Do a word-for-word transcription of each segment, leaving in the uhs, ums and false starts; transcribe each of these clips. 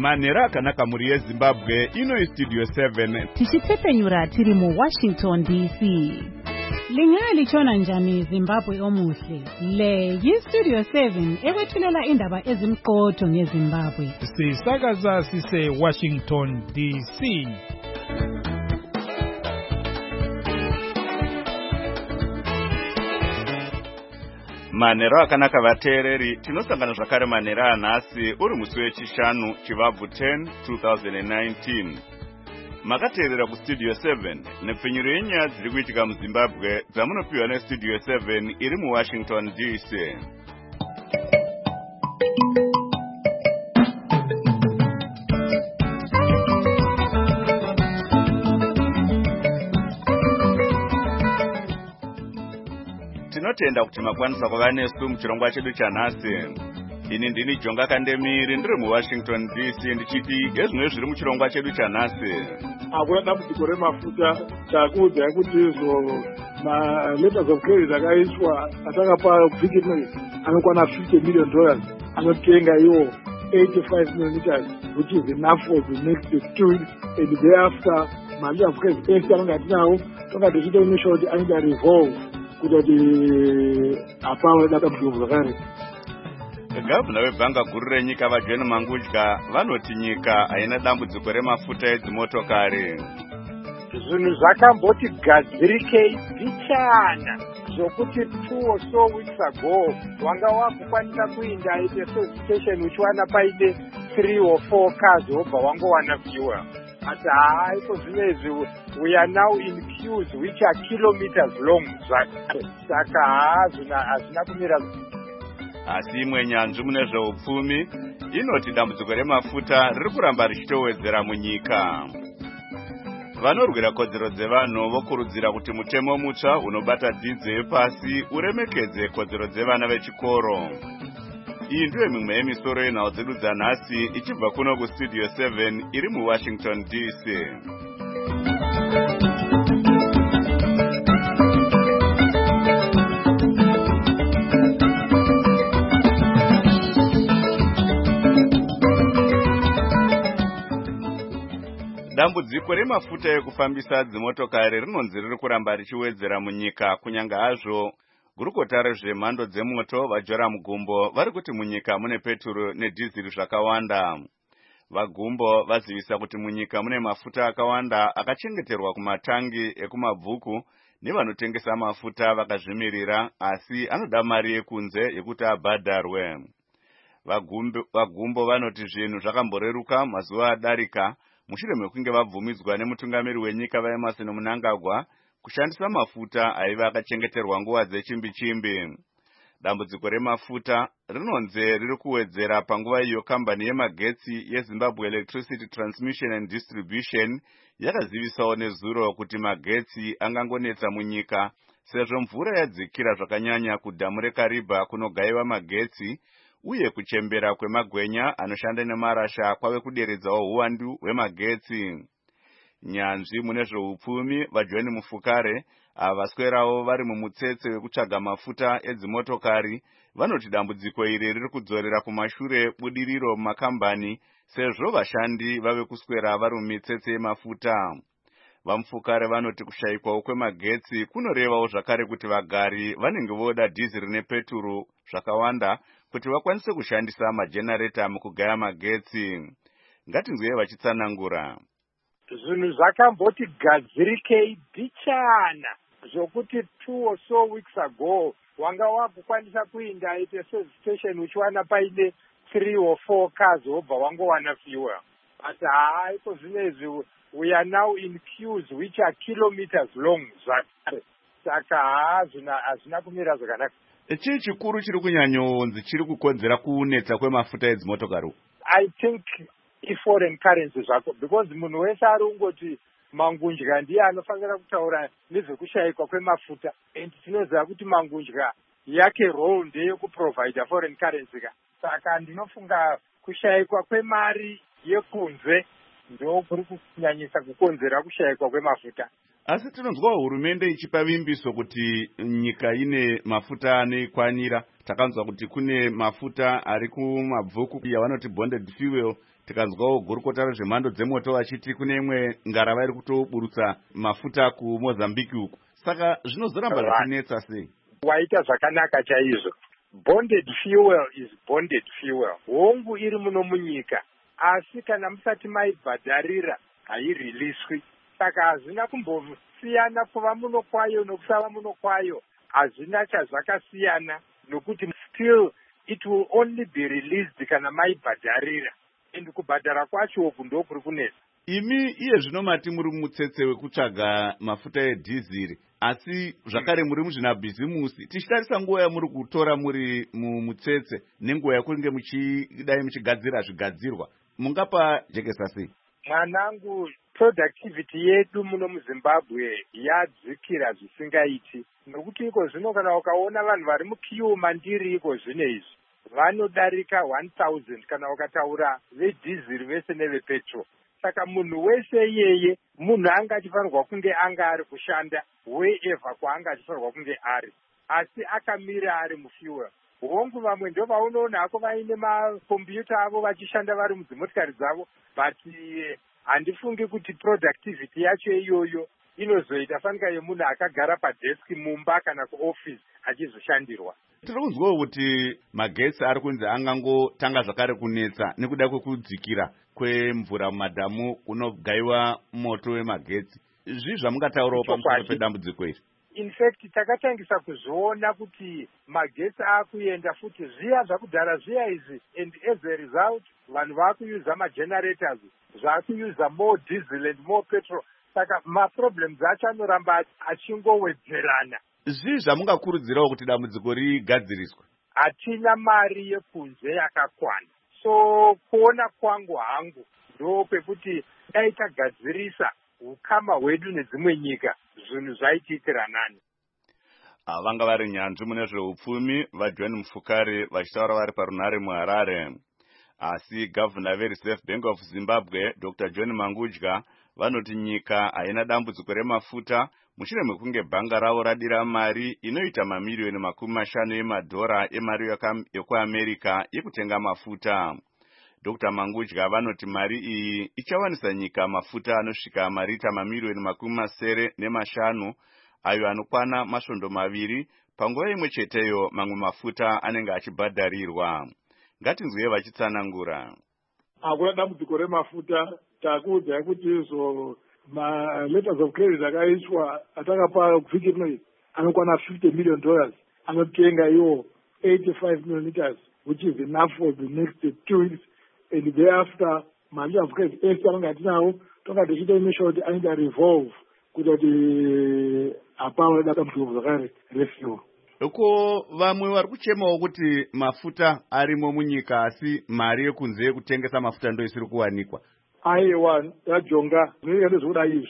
Manera akanaka muri yeZimbabwe ino Studio seven. Tichitepenyura tiri mu Washington D C. Lingaya lichona njani Zimbabwe omuhle. Le yi Studio seven ekwethulela indaba ezimqotho ngeZimbabwe. Sisakaza sise Washington D C. Manera akanaka vateereri tinosangana zvakare manera anhasi uri musi wechishanu chivabvu ten twenty nineteen. Makateerera kuStudio seven nepfenyuro yenyaya dziri kuitika muZimbabwe dzamunopiwa neStudio seven iri muWashington D C. Tinotenda kuti makwanisa kuva nesu muchirongwa chedu chanhasi. Ini ndini Jonga Kandemiri ndiri muWashington D C ndichiti ngezvimwe zviri muchirongwa chedu chanhasi. Hakuna dambudziko remafuta takuudza kuti izvo ma-letters of credit akaiswa atakapa Vietnam anokwana fifty million dollars anotenga iwo eighty-five million liters, which is enough for the next two weeks, and thereafter mali of credit esi anonga tinawo tonga tichita unisha kuti anoita revolve kuti apawe dambudziko zvakare. Gavana webhanga guru renyika vaJohn Mangudya vanoti nyika haina dambudziko remafuta edzimotokari. Zvinhu zvakamboti gadzirikei bichana zvokuti two or so weeks ago wanga wakukwanisa kuinda aite station uchiwana paine three or four cars wobva wangowana fuel. Asi haiko zvinezvi we are now in queues which are kilometers long. Saka hazvina kumira. Asi imwe nyanzvi mune zveupfumi inoti dambudziko remafuta riri kuramba richitowedzera munyika. Vanorwira kodzero dzevanhu vokurudzira kuti mutemo mutsva unobata dzidzo yepasi uremekedze kodzero dzevana vechikoro. Iyi ndiyo mimwe yemisoro yenhau dzedu dzanhasi ichibva kuno kuStudio seven iri muWashington D C. Dambudziko remafuta ekufambisa dzimotokari rinonzi riri kuramba richiwedzera munyika, kunyanga hazvo gurukota rezvemhando dzemoto vaJoram Gumbo vari kuti munyika mune peturu nedhiziri zvakawanda. VaGumbo vazivisa kuti munyika mune mafuta akawanda akachengeterwa kumatangi ekumabvuku nevanotengesa mafuta vakazvimirira, asi anoda mari yekunze yekuti abhadharwe. VaGumbo vanoti zvinhu zvakamboreruka mazuva adarika mushure mekunge vabvumidzwa nemutungamiri wenyika vaEmmerson Mnangagwa kushandisa mafuta aiva akachengeterwa nguva dzechimbi-chimbi. Dambudziko remafuta rinonzi riri kuwedzera panguva iyo kambani yemagetsi yeZimbabwe Electricity Transmission and Distribution yakazivisawo nezuro kuti magetsi angangonetsa munyika sezvo mvura yadzikira zvakanyanya kudhamu reKariba kunogaiwa magetsi, uye kuchembera kwemagwenya anoshanda nemarasha kwave kuderedzawo uwandu hwemagetsi. Nyanzvi mune zveupfumi vaJohn Mufukare avaswerawo vari mumutsetse wekutsvaga mafuta edzimotokari vanoti dambudziko iri riri kudzorera kumashure budiriro mumakambani sezvo vashandi vave kuswera vari mumitsetse yemafuta. VaMufukare vanoti kushayikwawo kwemagetsi kunorevawo zvakare kuti vagari vanenge voda dhiziri nepeturu zvakawanda kuti vakwanise kushandisa majenareta mukugaya magetsi. Ngatinzwei vachitsanangura. Zvinhu zvakamboti gadzirikei bichana zvokuti two or so weeks ago wanga wakukwanisa kuinda aite station uchiwana paine three or four cars wobva wangowana fuel. But haiko zvinezvi we are now in queues which are kilometers long. Saka hazvina kumira zvakanaka. Chii chikuru chiri kunyanyonzi chiri kukonzera kunetsa kwemafuta edzimotokari? I think i-foreign currency zvako, because munhu wese ari ungoti Mangudya ndiye anofanira kutaura nezvekushayikwa kwemafuta, and tinoziva kuti Mangudya yake role ndeyekuprovide foreign currency ka. Saka ndinofunga kushayikwa kwemari yekunze ndo kuri kunyanyisa kukonzera kushayikwa kwemafuta. Asi tinonzwa hurumende ichipa vimbiso kuti nyika ine mafuta anoikwanira. Takanzwa kuti kune mafuta ari kumabvuku yavanoti bonded fuel tikanzwawo gurukota rezvemhando dzemoto vachiti kune imwe ngarava iri kutoburutsa mafuta kuMozambique uku. Saka zvinozoramba zvichinetsa sei? Waita zvakanaka chaizvo. Bonded fuel is bonded fuel. Hongu iri muno munyika, asi kana musati maibhadharira hairiliswi. Saka hazvina kumbosiyana kuva muno kwayo nokusava muno kwayo. Hazvina chazvakasiyana nokuti still it will only be released kana maibhadharira. And kubhadhara kwacho uku ndokuri kunetsa. Imi iye zvino mati muri mutsetse wekutsvaga mafuta edhiziri, asi zvakare muri muzvinabhizimusi. Tichitarisa nguva yamuri kutora muri mumutsetse nenguva yakunge muchidai muchigadzira zvigadzirwa, mungapa jekesa sei? Mwanangu, productivity yedu muno muZimbabwe yadzikira zvisingaiti. Nokuti iko zvino kana ukaona vanhu vari mukiu mandiri iko zvino izvi vanodarika one thousand kana ukataura vedhiziri vese nevepetrol. Saka munhu wese iyeye munhu anga achifanirwa kunge anga ari kushanda wherever kwaanga achifanirwa kunge ari, asi akamira ari mufuel. Hongu vamwe ndo vaunoona hako vaine makombiyuta avo vachishanda vari mudzimotikari dzavo, but handifungi kuti productivity yacho iyoyo inozoita fanika yemunhu akagara padeski mumba kana kuoffice achizoshandirwa. Tiri kunzwawo kuti magetsi ari kunzi angangotanga zvakare kunetsa nekuda kwekudzikira kwemvura mumadhamu kunogaiwa moto wemagetsi. Izvi zvamungataurawo pamusoro pedambudziko iri? In fact, takatangisa kuzviona kuti magetsi akuenda futi zviya zvakudhara zviya izvi, and as a result vanhu vakuyuza magenerators, zvakuyuza more diesel and more petrol. Saka maproblems acho anoramba achingowedzerana. Zvii zvamungakurudzirawo kuti dambudziko rigadziriswe? Hatina mari yekunze yakakwana. So kuona kwangu hangu ndo pekuti dai tagadzirisa ukama hwedu nedzimwe nyika zvinhu zvaitikira nani. Vanga vari nyanzvi mune zveupfumi vaJohn Mufukari vachitaura vari parunhare muHarare. Asi gavhuna veReserve Bank of Zimbabwe Doctor John Mangudya vanoti nyika haina dambudziko remafuta mushure mekunge bhanga ravo radira mari inoita mamiliyoni makumi mashanu emadhora emari yekuAmerica yekutenga mafuta. Doctor Mangudya vanoti mari iyi ichawanisa nyika mafuta anosvika marita mamiliyoni makumi masere nemashanu ayo anokwana masvondo maviri panguva imwe cheteyo mamwe mafuta anenge achibhadharirwa. Ngatinzwe vachitsanangura. Hakuna dambudziko remafuta, takuudzai kuti izvo ma letters of credit akaiswa atakapa kuvhiki rino anokwana fifty million dollars anotenga iwo eighty-five million liters, which is enough for the next two weeks, and thereafter mali of credit ese anenge atinawo tonga tichiita imesha kuti anoita revolve kuti kuti apawe dambudziko zvakare refuel. Uko vamwe vari kuchemawo kuti mafuta arimo munyika asi mari yekunze yekutengesa mafuta ndo isiri kuwanikwa. Aiwa yajonga zvinoita ndezvokuda izvi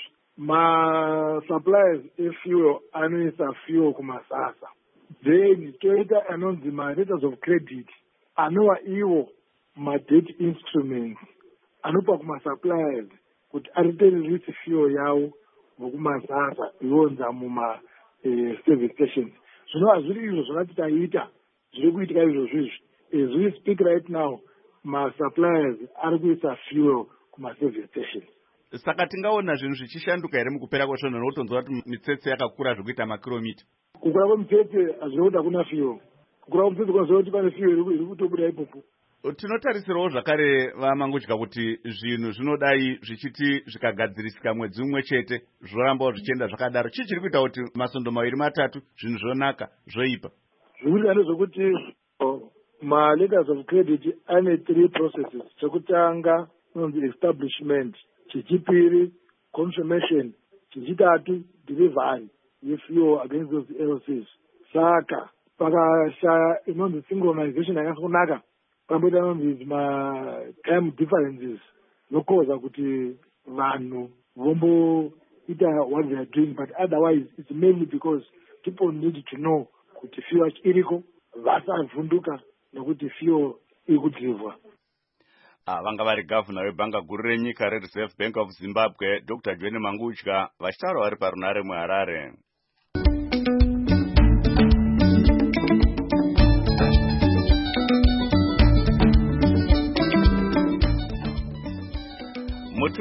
ma-suppliers efuel anoisa fuel kumasasa, then toita anonzi ma-letters of credit anova iwo ma-debt instruments anopa kuma-suppliers kuti aritererisi fuel yavo vokumasasa ionza muma eh, service stations. Zvinova zviri izvo zvakati taita zviri kuitika izvozvo izvi. As we speak right now, ma-suppliers ari kuisa fuel kuma-service stations. Saka tingaona zvinhu zvichishanduka here mukupera kwesvono nokutonzwa kuti mitsetse yakakura zvekuita makilomita? Kukura kwemitsetse hazvina kuti hakuna fuel. Kukura kwemitsetse kunoziva kuti pane fuel iri kutobuda ipopo. Tinotarisirawo zvakare vaMangudya kuti zvinhu zvinodai zvichiti zvikagadzirisika mwedzi umwe chete zvorambawo zvichienda zvakadaro. Chii chiri kuita kuti masvondo maviri matatu zvinhu zvonaka zvoipa? Zvikuitika ndezvokuti ma-letters of credit ane three processes. Chekutanga inonzi establishment, chechipiri confirmation, chechitatu delivery yefuel against those L Cs. Saka pakashaya inonzi synchronization yakakunaka pamboita inonzi ma-time differences zvokoza kuti vanhu vomboita what they are doing, but otherwise it's mainly because people need to know kuti fuel iriko vasavhunduka nokuti fuel iri kudhirivwa. Ah, vanga vari gavhuna webhanga guru renyika reReserve Bank of Zimbabwe Doctor John Mangudya vachitaura vari parunhare muHarare.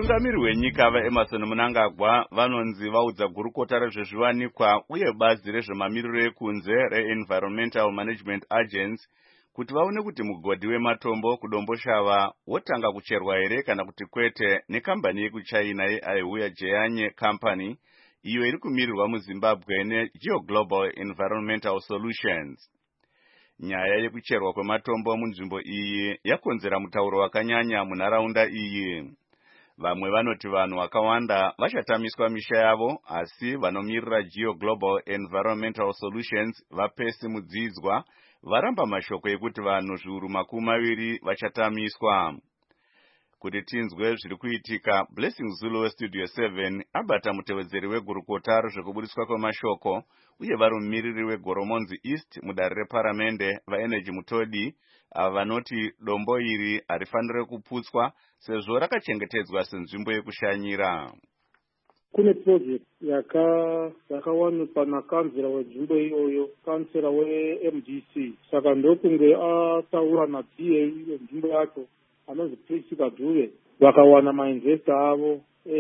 Vatungamiri wenyika vaEmerson Mnangagwa vanonzi vaudza gurukota rezvezviwanikwa uye bazi rezvemamiriro ekunze reEnvironmental Management Agency kuti vaone kuti mugodhi wematombo kudombo shava wotanga kucherwa here kana kuti kwete nekambani yekuchina yeAihuya Jeyanye Company iyo iri kumirirwa muZimbabwe neGeoglobal Environmental Solutions. Nyaya yekucherwa kwematombo munzvimbo iyi yakonzera mutauro wakanyanya munharaunda iyi. Vamwe vanoti vanhu vakawanda vachatamiswa misha yavo, asi vanomirira Geoglobal Environmental Solutions vapesi mudzidzwa varamba mashoko ekuti vanhu zviuru makumi maviri vachatamiswa. Kuti tinzwe zviri kuitika, Blessing Zulu weStudio seven abata mutevedzeri wegurukota rezvekubudiswa kwemashoko uye vari mumiriri weGoromonzi East mudare reparamende vaEnergy Mutodi ava vanoti dombo iri harifanire kuputswa sezvo rakachengetedzwa senzvimbo yekushanyira. Kune project yaka yakawanikwa nakanzera wenzvimbo iyoyo, kansera weM D C. Saka ndokunge ataura naD A wenzvimbo yacho anonzi Priscilla Dube vakawana mainvesta avo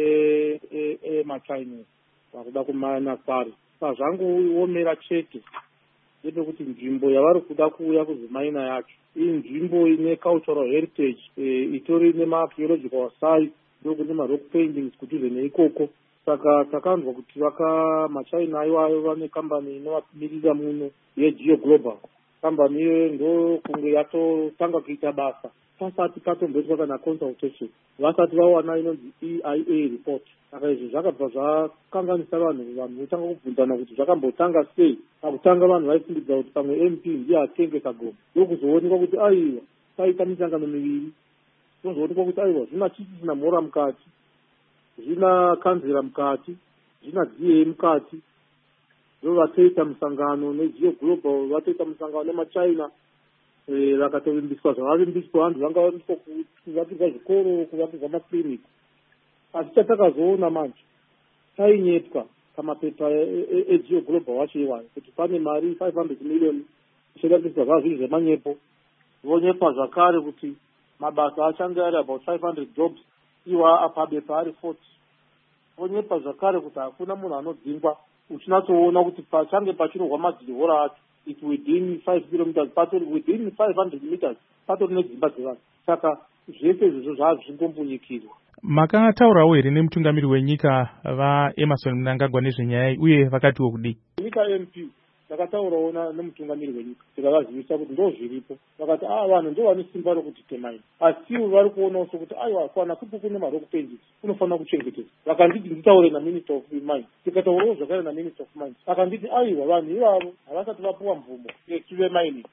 emachinese vakuda kumana pari. Pazvangoomera chete ndepekuti nzvimbo yavari kuda kuuya kuzomaina yacho iyi nzvimbo ine cultural heritage, itori nemaarchaeological site, ndokunge marock paintings kudhuze neikoko. Saka takanzwa kuti vaka machina iwayo vane kambani inovamirira muno yeGeoglobal. Kambani iyoyo ndo kunge yatotanga kuita basa pasati patomboitwa kana consultation vasati vawana inonzi E I A report. Saka izvi zvakabva zvakanganisa vanhu vanhu votanga kubvunzana kuti zvakambotanga sei. Pakutanga vanhu vaifungidza kuti pamwe M P ndiye atengesa gomo, ndokuzoonekwa kuti aiwa paita misangano miviri, tozoonekwa kuti aiwa zvina chichi zvina mhora mukati, zvina kanzera mukati, zvina D A mukati. Ndo vatoita musangano neGeoglobal, vatoita musangano nemachina, vakatovimbiswa zvavavimbiswa, vanhu vanga vavimbiswa kuvakirwa zvikoro, kuvakirwa makliniki. Asi chatakazoona manje tainyetwa pamapepa eGeoglobal wacho iwayo kuti pane mari five hundred million ichadakiswa zvazviri zvemanyepo. Vonyepa zvakare kuti mabasa achange ari about five hundred jobs, iwa apabepa ari forty. Vonyepa zvakare kuti hakuna munhu anodzingwa. Uchinatsoona kuti pachange pachirohwa madzihora acho, it's within five kilometers, patori within five hundred meters, patori nedzimba dzevanhu. Saka zvese izvozvo zvazvingombonyikirwa. Makataurawo here nemutungamiri wenyika vaEmerson Mnangagwa nezvenyaya uye vakatiwo kudii? Nyika M P takataurawo nemutungamiri wenyika tikavazivisa kuti ndo zviripo. Vakati ah vanhu ndo vane simba rokuti temai. Asi vari kuonawo sokuti aiwa kwana kupo kune marock paintings unofanira kuchengetedzwa. Vakanditi nditaure naMinister of Mines. Tikataurawo zvakare naMinister of Mines. Akanditi aiwa vanhu ivavo havasati vapuwa mvumo yechive mining.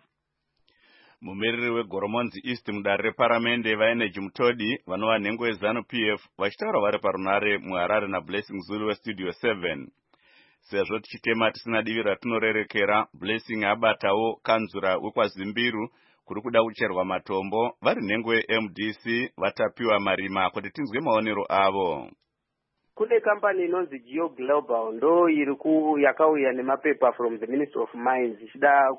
Mumiriri weGoromonzi East mudare reparamende vaEnergy Mutodi vanova nhengo yeZanu P F vachitaura vari parunare muHarare naBlessing Zulu weStudio seven. Sezvo tichitema tisina divi ratinorerekera, Blessing abatawo kanzura wekwazimbiru kuri kuda kucherwa matombo vari nhengo yeM D C vatapiwa marima kuti tinzwe maonero avo. Kune kampani inonzi Geoglobal ndo iri ku yakauya nemapepa from the Ministry of Mines ichida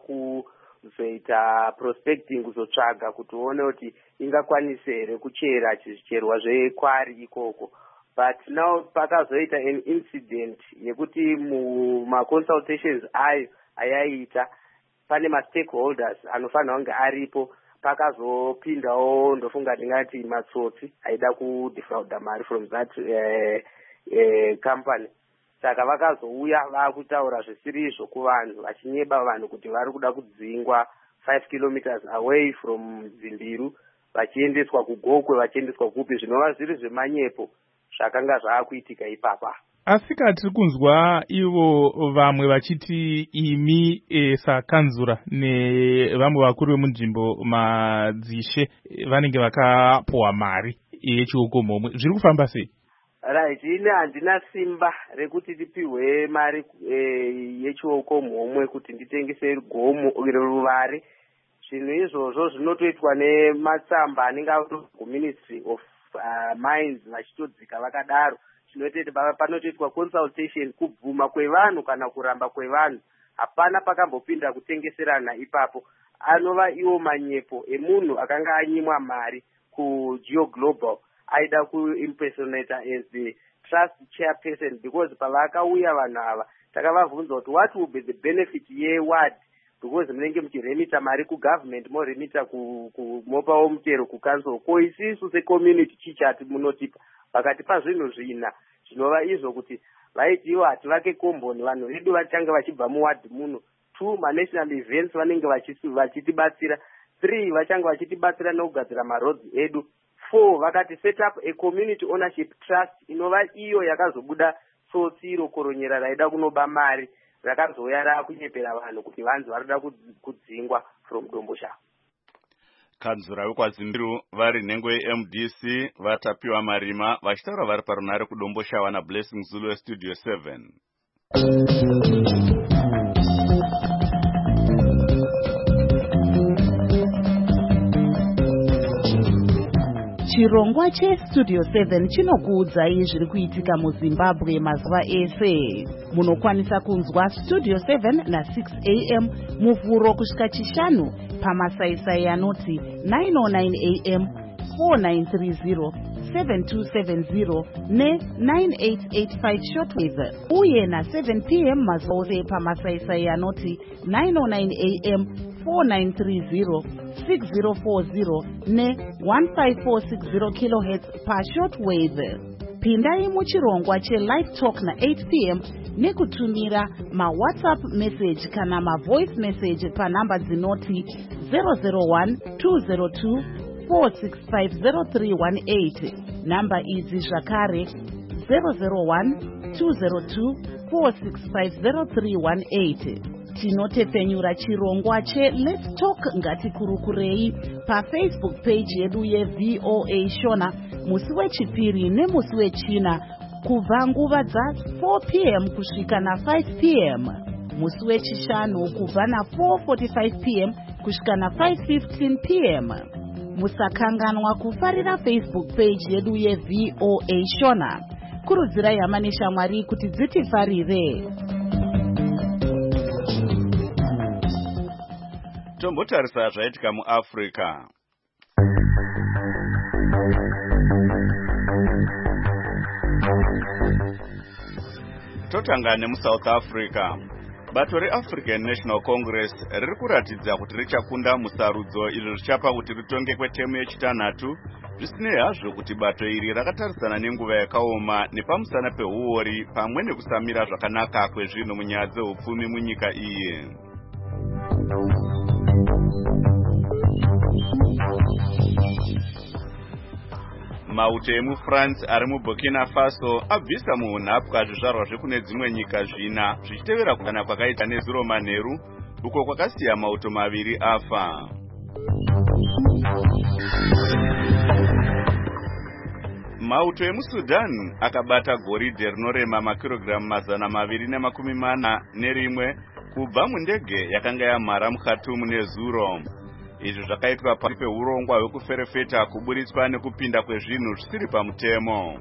kuzoita prospecting kuzotsvaga kuti uone kuti ingakwanise here kuchera chicherwa zvekwari ikoko. But now pakazoita an incident yekuti muma consultations ayo ayaita pane ma stakeholders anofanira kunge aripo, pakazopindawo ndofunga ndingati matsotsi aida kudefrauda mari from that uh, uh, company. Saka vakazouya vakutaura zvisirizvo kuvanhu vachinyeba vanhu kuti vari kuda kudzingwa five kilometers away from Zimbiru vachiendeswa kugokwe vachiendeswa kupi, zvinova zviri zvemanyepo zvakanga zvaakuitika ipapa. Asika tiri kunzwa ivo vamwe vachiti imi e, sakanzura nevamwe vakuru vemunzvimbo madzishe vanenge vakapuwa mari yechiukomomwe. Zviri kufamba sei? Right, ine handina simba rekuti tipiwe mari e, yechiukomomwe kuti nditengese gomo ruvare. Zvinhu izvozvo zvinotoitwa nematsamba anenge ari kuMinistry of uh, Mines vachitodzika vakadaro. Zvinotoita panotoitwa consultation kubvuma kwevanhu kana kuramba kwevanhu. Hapana pakambopinda kutengeserana ipapo. Anova iwo manyepo emunhu akanga anyimwa mari kuGeoglobal aida kuimpersonata as the trust chairperson, because pavakauya vanhu ava takavabvunza kuti what will be the benefit yeward, because munenge muchiremita mari kugovernment moremita mopawo mutero kucouncil, ko isisu secommunity chichati munotipa. Vakatipa zvinhu zvina zvinova izvo kuti vaitiwo hativake komboni vanhu vedu vachanga vachibva muward muno. Two, manational events vanenge vachitibatsira. Three, vachanga vachitibatsira nokugadzira maroads edu. Four, vakati set up a community ownership trust inova iyo yakazobuda sotsiro koronyera raida kunoba mari rakazouya rakunyepera vanhu kuti vanzi varida kudzingwa from Dombosha. Kanzura wekwaZimbiru vari nhengo ye-M D C vatapiwa marima vachitaura vari parunare kuDombosha wana Blessing Zulu Studio seven. Chirongwa cheStudio seven chinokuudzai zviri kuitika muZimbabwe mazuva ese. Munokwanisa kunzwa Studio seven na six a m muvhuro kusvika chishanu pamasaisai anoti nine oh nine a m, four nine three zero, seven two seven zero ne nine eight eight five shortwave, uye na seven p m mazuva ose pamasaisai anoti nine oh nine a m, four nine three zero, six zero four zero ne one five four six zero kilohertz pa shortwave. Pindai muchirongwa che-live talk na eight p m nekutumira ma-WhatsApp message kana ma-voice message pa namba dzinoti zero zero one two zero two four six five zero three one eight. Namba idzi zvakare zero zero one two zero two four six five zero three one eight. Tinotepfenyura chirongwa che-Let's Talk Ngatikurukurei pa-Facebook page yedu ye-V O A Shona musi wechipiri nemusi wechina kubva nguva dza four p m kusvika na five p m, musi wechishanu kubva na four forty-five p m kusvika na five fifteen p m. Musakanganwa kufarira Facebook page yedu ye-V O A Shona. Kurudzirai hama neshamwari kuti dzitifarire. Tombotarisa zvaitika muAfrica. Totanga nemuSouth Africa. Bato reAfrican National Congress riri kuratidza kuti richakunda musarudzo izvo zvichapa kuti ritonge kwetemu yechitanhatu, zvisinei hazvo kuti bato iri rakatarisana nenguva yakaoma nepamusana peuori pamwe nekusamira zvakanaka kwezvinhu munyaya dzeupfumi munyika iyi. Mauto emuFrance ari muBurkina Faso abvisa muunhapwa zvizvarwa zvekune dzimwe nyika zvina zvichitevera kukana kwakaita nezuro manheru uko kwakasiya mauto maviri afa. Mauto emuSudan akabata goridhe rinorema makirogiramu mazana maviri nemakumi mana nerimwe kubva mundege yakanga yamhara muKhartoum nezuro. Izvi zvakaitwa pasi peurongwa hwekuferefeta kuburitswa nekupinda kwezvinhu zvisiri pamutemo.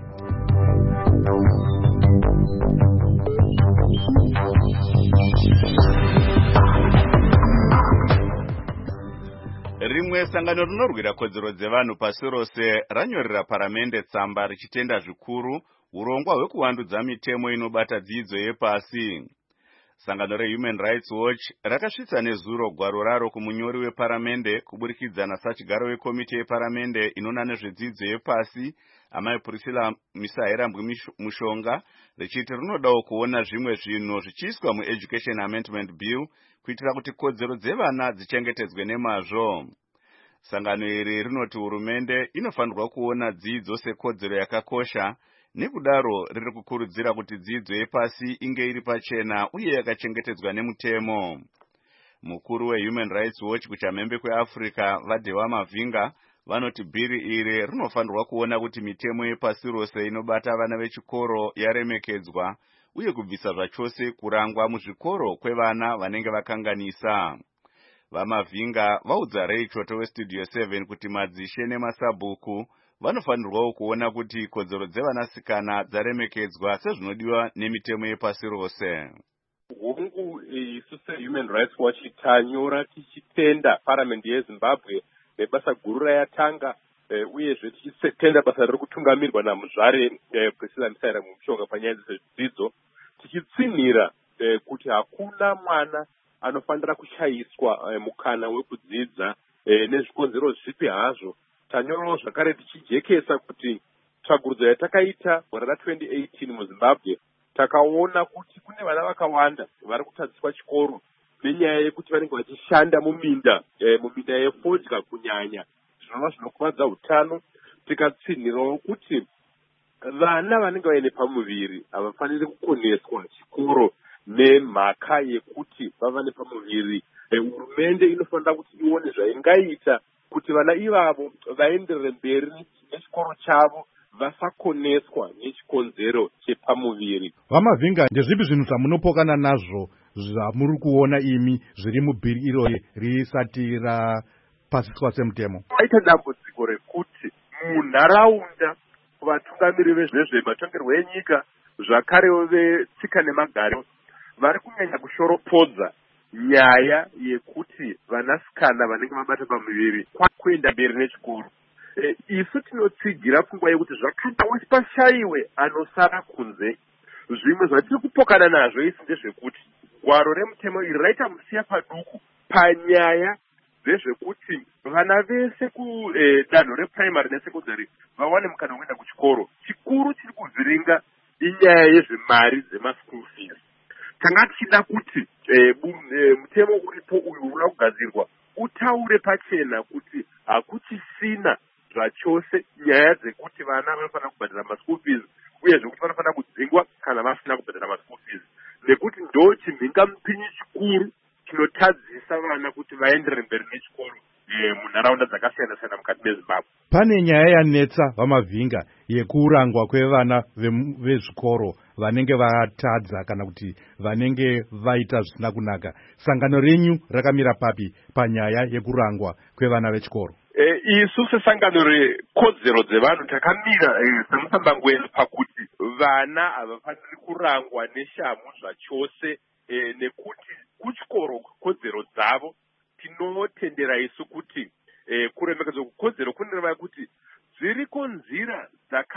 Rimwe sangano rinorwira kodzero dzevanhu pasi rose ranyorera paramende tsamba richitenda zvikuru urongwa hwekuwandudza mitemo inobata dzidzo yepasi. Sangano reHuman Rights Watch rakasvitsa nezuro gwaro raro kumunyori weparamende kuburikidza nasachigaro wekomiti yeparamende inona nezvedzidzo yepasi amai Priscilla Misaherambwi Mushonga richiti rinodawo kuona zvimwe zvinhu zvichiiswa muEducation Amendment Bill kuitira kuti kodzero dzevana dzichengetedzwe nemazvo. Sangano iri rinoti hurumende inofanirwa kuona dzidzo sekodzero yakakosha, nekudaro riri kukurudzira kuti dzidzo yepasi inge iri pachena uye yakachengetedzwa nemutemo. Mukuru weHuman Rights Watch kuchamhembe kweAfrica Vadhewa Mavinga vanoti bhiri iri rinofanirwa kuona kuti mitemo yepasi rose inobata vana vechikoro yaremekedzwa uye kubvisa zvachose kurangwa muzvikoro kwevana vanenge vakanganisa. VaMavinga vaudza Ray Choto weStudio seven kuti madzishe nemasabhuku vanofanirwawo kuona kuti kodzero dzevanasikana dzaremekedzwa sezvinodiwa nemitemo yepasi rose. Hungu isu seHuman Rights Watch tanyora tichitenda parliament yeZimbabwe nebasa guru rayatanga uyezve tichitenda basa riri kutungamirwa namuzvare Priscilla Msaira Mushonga panyaya dzezvidzidzo, tichitsinhira kuti hakuna mwana anofanira kushayiswa mukana wekudzidza nezvikonzero zvipi hazvo. Tanyorawo zvakare tichijekesa kuti tsvagurudzo yatakaita gore ra twenty eighteen muZimbabwe takaona kuti kune vana vakawanda vari kutadziswa chikoro nenyaya yekuti vanenge vachishanda muminda muminda yefodya kunyanya, zvinova zvinokuvadza utano. Tikatsinhirawo kuti vana vanenge vaine pamuviri havafaniri kukoneswa chikoro nemhaka yekuti vava nepamuviri. Hurumende inofanira kuti ione zvaingaita kuti vana ivavo vaenderere mberi nechikoro chavo, vasakoneswa nechikonzero chepamuviri. Vamavhinga, ndezvipi zvinhu zvamunopokana nazvo zvamuri kuona imi zviri mubhiri irori risati rapasiswa semutemo? Paita dambudziko rekuti munharaunda vatungamiri vezvematongerwo enyika zvakarewo vetsika nemagariro vari kunyanya kushoropodza nyaya yekuti vanasikana vanenge vabata pamuviri kuenda mberi nechikoro. E, isu tinotsigira pfungwa yekuti zvakadawo pashayiwe anosara kunze. Zvimwe zvatiri kupokana nazvo isi ndezvekuti gwaro remutemo iri raita musiya paduku panyaya dzezvekuti vana vese kudanho e, reprimary nesekondari vawane mukana wekuenda kuchikoro. Chikuru chiri kuvhiringa inyaya yezvemari dzemaschool fees. Tanga tichida kuti e, e, mutemo uripo uyu uri kugadzirwa utaure pachena kuti hakuchisina zvachose nyaya dzekuti vana vanofanira kubhadhara maschool fees uye zvekuti vanofanira kudzingwa kana vasina kubhadhara maschool fees, nekuti ndo chimhingamupinyi chikuru chinotadzisa vana kuti vaenderere mberi nechikoro e, munharaunda dzakasiyana siyana mukati meZimbabwe. Pane nyaya yanetsa Vamavhinga yekurangwa kwevana vezvikoro vanenge vatadza kana kuti vanenge vaita zvisina kunaka. Sangano renyu rakamira papi panyaya yekurangwa kwevana vechikoro? E, isu sesangano rekodzero dzevanhu takamira e, semutsambangweni pakuti vana havafaniri kurangwa neshamu zvachose e, nekuti kuchikoro kodzero dzavo tinotendera isu kuti e, kuremekedzwa kukodzero kunoreva kuti dziriko nzira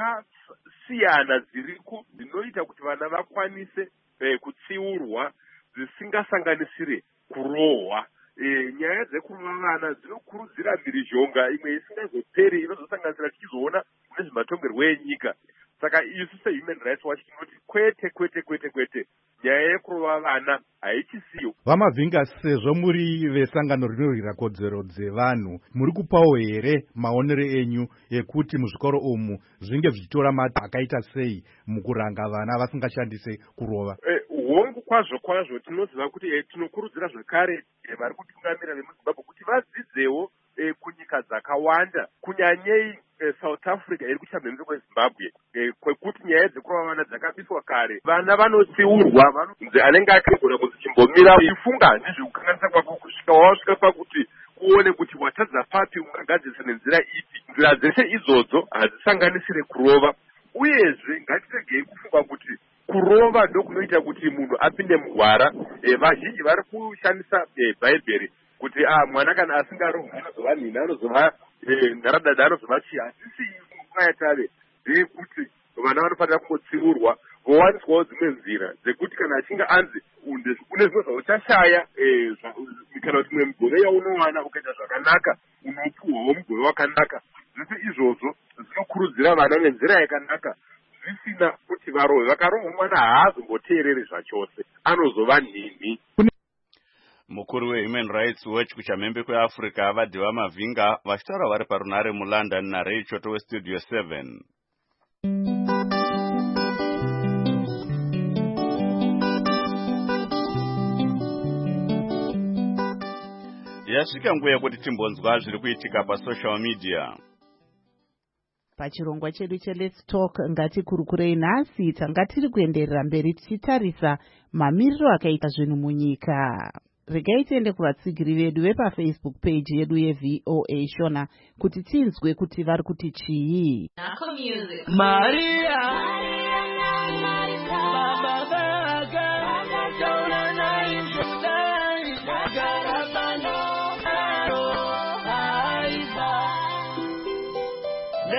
dzakasiyana dziriko dzinoita kuti vana vakwanise e, kutsiurwa dzisingasanganisire kurohwa. E, nyaya dzekurova vana dzinokurudzira mhirizhonga imwe isingazoperi inozosanganisira tichizoona nezvematongerwo enyika. Saka isu seHuman Rights Watch tinoti kwete kwete kwete kwete, nyaya yekurova vana haichisiyo. Vamavhinga, sezvo muri vesangano rinorwira kodzero dzevanhu, muri kupawo here maonero enyu ekuti muzvikoro umu zvinge zvichitora mata akaita sei mukuranga vana vasingashandise kurova? E, hongu kwazvo kwazvo tinoziva kuti e, tinokurudzira zvakare e, vari kutungamira vemuZimbabwe kuti vadzidzewo e, kunyika dzakawanda kunyanyei e, South Africa iri kuchamhembe kweZimbabwe e, kwekuti nyaya dzekurova vana dzakabiswa kare. Vana vanotsiurwa, vanonzi anenge akagona kuzichimbomira ifunga ndezvekukanganisa kwako kusvika wasvika pakuti kuone kuti watadza papi ungagadzirisa nenzira ipi. Nzira dzese idzodzo hadzisanganisire kurova. Uyezve ngatiregei kufunga kuti kurova ndokunoita kuti munhu apinde mugwara. E, vazhinji vari kushandisa e, bhaibheri kuti ah, mwana kana asingarohwi anozova nini, anozova e, nharadada, anozova chii. Hatisi kwayatave ndeyekuti vana vanofanira kungotsiurwa vowaniswawo dzimwe nzira dzekuti kana achinge anzi une zvimwe zvauchashaya e, kana kuti mwe mugove yaunowana ukaita zvakanaka unopuhwawo mugove wakanaka. Zvese izvozvo zvinokurudzira vana nenzira yakanaka zvisina kuti varohwe. Vakarohwa mwana haazomboteereri zvachose, anozova nhini. Mukuru weHuman Rights Watch kuchamhembe kweAfrica vadhi Vamavhinga vachitaura vari parunare muLondon naRay Choto weStudio seven. Yasvika nguva yekuti timbonzwa zviri kuitika pasocial media. Pachirongwa chedu cheLet's Talk ngatikurukurei nhasi tanga tiri kuenderera mberi tichitarisa mamiriro akaita zvinhu munyika. Regai tiende kuvatsigiri vedu vepafacebook page yedu yeV O A Shona kuti tinzwe kuti vari kuti chii. Maria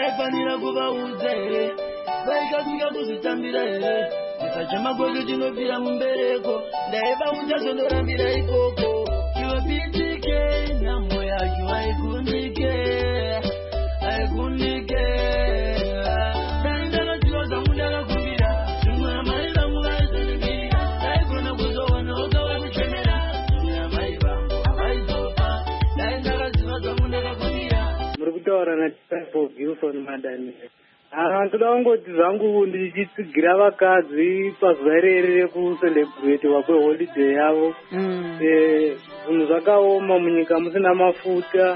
ndaifanira kuvaudza here vaikasvika kuzvitambira here isachema kweke chinobvira mumbereko ndaivaudza zvondorambira ikoko chiwapitike nhamo yacho haikundike haikundike dai ndakaziva zvangu ndakakumbira zvimwe amai vangu vaizonimira ndaigona kuzowana oga wekuchemera zvimwe amai vangu havaizopa dai ndakaziva zvangu ndakakumbira. Muri kutaura natypo Gilson Madani. Ah, ndoda kungoti zvangu ndichitsigira vakadzi pazuva ireri rekucelebrate kweholiday yavo. Zvinhu zvakaoma munyika musina mafuta.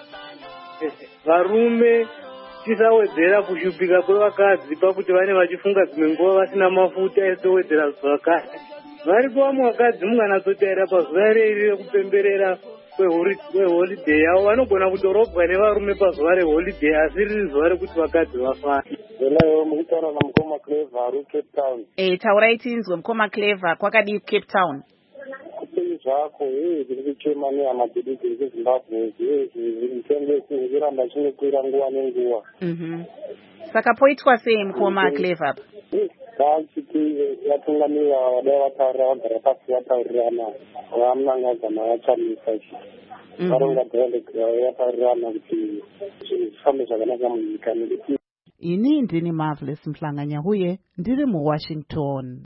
Varume tisawedzera kushupika kwevakadzi pakuti vane vachifunga dzimwe nguva vasina mafuta esitowedzera zvakadzi. Varipo vamwe vakadzi munganatsotaira pazuva ireri rekupemberera kweholiday yavo vanogona kutorobwa nevarume pazuva reholiday asi riri zuva rekuti vakadzi vafane. Hello, mukutaura namukoma Clever ari Cape Town. Eh, taurai tinzwe mukoma Clever kwakadii Cape Town? Kupei zvako hei zviri kuchema nehamadhidiki ekuZimbabwe zvimitengo zviramba chinokwira nguva nenguva. Mhm. Saka poitwa sei mukoma Clever? Vachiti vatungamira vadai vataurira vagara pasi vataurirana vamunangagama vachamisa varonga dhirandek vataurirana kuti zvifambe zvakanaka munyika nekuti ini ndini Marvelous Mhlanganya huye ndiri muWashington.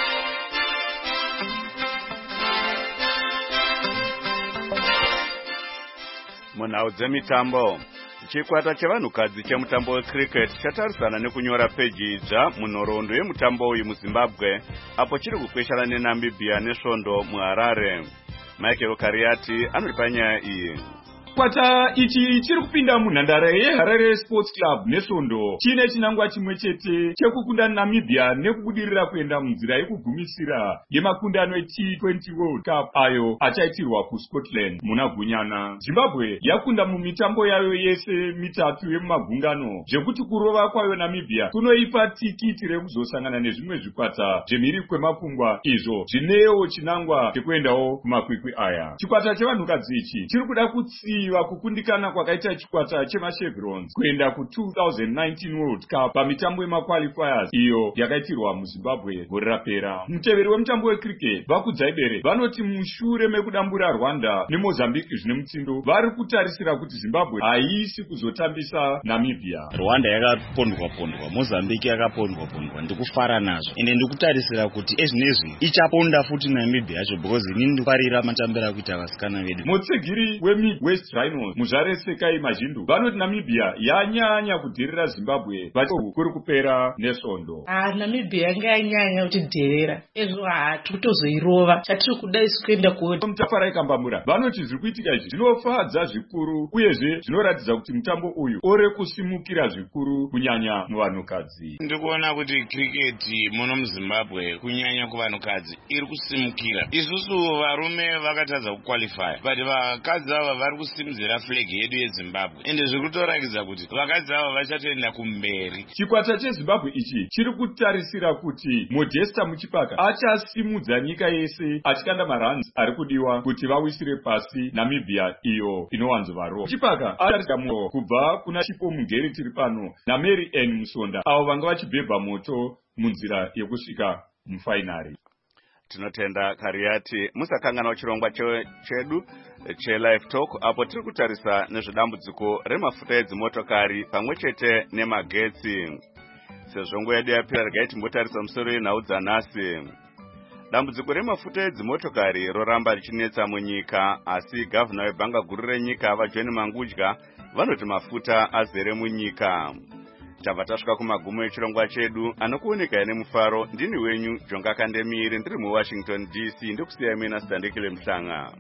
Munhau dzemitambo, chikwata chevanhukadzi chemutambo wecricket chatarisana nekunyora peji idzva munhoroondo yemutambo uyu muZimbabwe apo chiri kukweshana neNamibia nesvondo muHarare. Michael Kariati anori panyaya iyi. Chikwata ichi chiri kupinda munhandare yeHarare Sports Club nesvondo chine chinangwa chimwe chete chekukunda Namibia nekubudirira kuenda munzira yekugumisira yemakundano eT twenty World Cup ayo achaitirwa kuScotland muna Gunyana. Zimbabwe yakunda mumitambo yayo yese mitatu yemumagungano zvekuti kurova kwayo Namibia kunoipa tikiti rekuzosangana nezvimwe zvikwata zvemhiri kwemakungwa izvo zvinewo chinangwa chekuendawo kumakwikwi aya. Chikwata chevanhukadzi ichi chiri kuda kutsi kukundikana kwakaita chikwata chemashevrons kuenda ku two thousand nineteen World Cup pamitambo yemaqualifiers iyo yakaitirwa muZimbabwe gore rapera. Muteveri wemutambo wecricket vakudzaibere vanoti mushure mekudambura Rwanda neMozambique zvine mutsindo vari kutarisira kuti Zimbabwe haisi kuzotambisa Namibia. Rwanda yakapondwa pondwa, Mozambique yakapondwa pondwa, ndikufara nazvo ende ndikutarisira kuti ezvinezvi ichaponda futi Namibia yacho because inini ndifarira matambira kuita vasikana vedu. Mutsigiri weMidwest Rhinos muzvare Sekai Mazhindu vanoti Namibia yanyanya kudhirira Zimbabwe vacho kuri kupera nesvondo. Ah, Namibia yanga yanyanya kutidherera ezvo hatu kutozoirova chatiri kuda isu kuenda kuona. Mutafara ikambamura vanoti zviri kuitika izvi zvinofadza zvikuru uyezve zvinoratidza kuti mutambo uyu ore kusimukira zvikuru kunyanya muvanhukadzi. Ndikuona kuti cricket muno muZimbabwe kunyanya kuvanhukadzi iri kusimukira. Isusu varume vakatadza kuqualify but vakadzi ava vari kusimudzira flag yedu yeZimbabwe ende zviri kutorakidza kuti vakadzi ava vachatoenda kumberi. Chikwata cheZimbabwe ichi chiri kutarisira kuti Modesta Muchipaka achasimudza nyika yese achikanda maruns ari kudiwa kuti vawisire pasi Namibia iyo inowanzovarova. Muchipaka atarikamuo kubva kuna Chipo Mungeri tiri pano naMary Ann Musonda avo vanga vachibhebha moto munzira yekusvika mufainari. Tinotenda Kariati. Musakangana chirongwa chedu cheLive Talk apo tiri kutarisa nezvedambudziko remafuta edzimotokari pamwe chete nemagetsi. Sezvo nguva yedu yapera regai timbotarisa musoro yenhau dzanhasi. Dambudziko remafuta edzimotokari roramba richinetsa munyika asi gavana webhanga guru renyika vaJohn Mangudya vanoti mafuta azere munyika. Tabva tasvika kumagumo echirongwa chedu anokuoneka nemufaro. Ndini wenyu Jonga Kandemire ndiri muWashington D C ndikusiya mina Sandekile Mhlanga.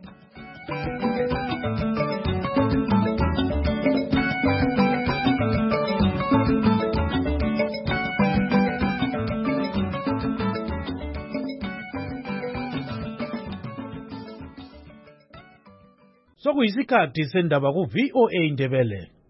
Sokuyisikhathi sendaba ku V O A Ndebele.